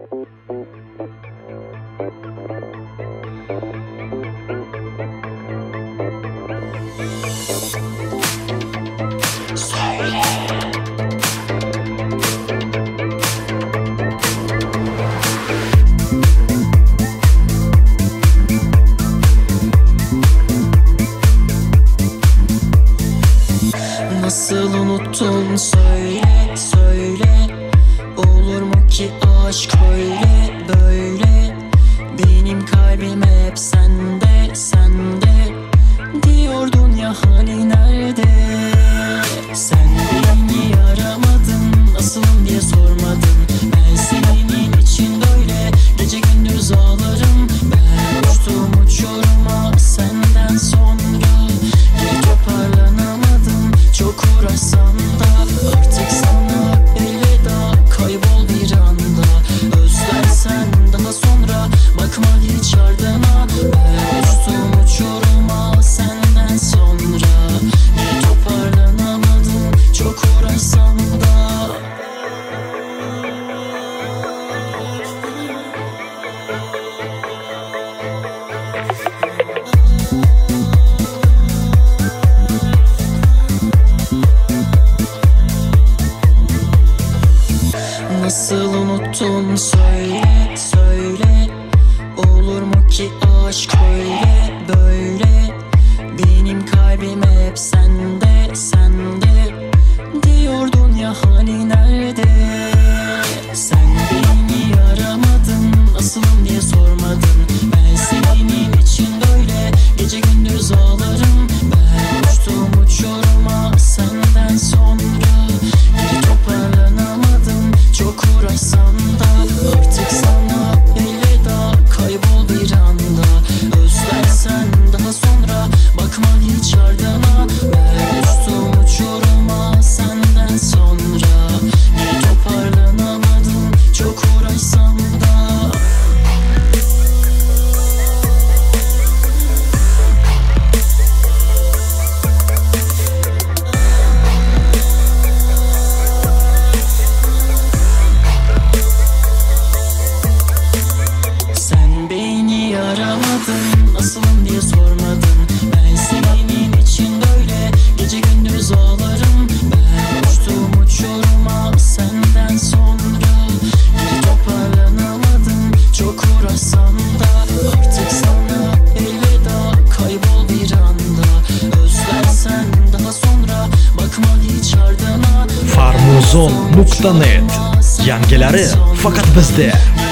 Nasıl unuttun söyle, söyle. Olur mu ki aşk böyle, böyle. Benim kalbim hep sende, sende. Diyordun ya hani nerede? Sen beni aramadın, nasılım diye sormadın. Ben senin için böyle gece gündüz ağlarım. Ben uçtum uçuruma senden sonra. Geri toparlanamadım, çok uğraşsam da. Artık sana elveda, kaybol bir anda. Özlersen daha sonra bakma hiç ardına. Ben uçtum uçuruma senden sonra. Geri toparlanamadım, çok uğraşsam da. Nasıl unuttun söyle, söyle. Olur mu ki aşk böyle, böyle. Benim kalbim hep sende, sende. Diyordun ya hani nerede? Sen beni aramadın, nasılım diye sormadın. Ben senin için böyle gece gündüz ağlarım. Ben uçtum uçuruma senden sonra. Geri toparlanamadım, çok uğraşsam da. Artık sana elveda, kaybol bir anda. Özlersen daha sonra bakma hiç ardına. Ben uçtum uçuruma senden sonra. Geri toparlanamadım, çok uğraşsam da. Sen beni aramadın, nasılım diye sormadın. Ben senin için böyle gece gündüz ağlarım. Ben uçtum uçuruma senden sonra. Geri toparlanamadım, çok uğraşsam da. Artık sana elveda, kaybol bir anda. Özlersen daha sonra bakma hiç ardına. Farmuzon.net yangilari faqat bizda.